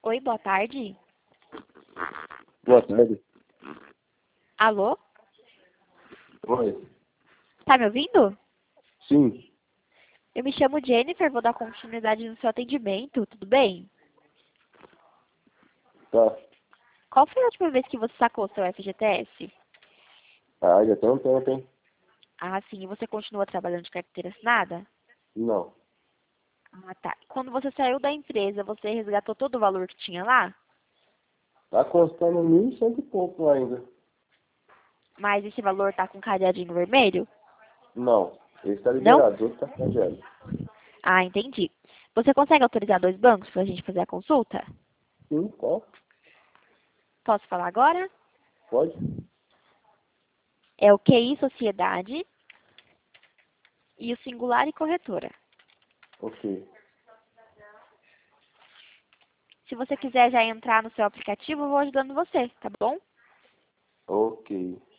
Oi, boa tarde. Boa tarde. Alô? Oi. Tá me ouvindo? Sim. Eu me chamo Jennifer, vou dar continuidade no seu atendimento, tudo bem? Tá. Qual foi a última vez que você sacou seu FGTS? Ah, já tem um tempo, hein? Ah, sim, e você continua trabalhando de carteira assinada? Não. Ah, tá. Quando você saiu da empresa, você resgatou todo o valor que tinha lá? Tá constando 1.100 e pouco lá ainda. Mas esse valor tá com cadeadinho vermelho? Não. Esse tá Não? liberado, outro tá cadeado. Ah, entendi. Você consegue autorizar 2 bancos pra gente fazer a consulta? Sim, qual? Posso falar agora? Pode? É o QI Sociedade e o Singular e Corretora. Ok. Se você quiser já entrar no seu aplicativo, eu vou ajudando você, tá bom? Ok.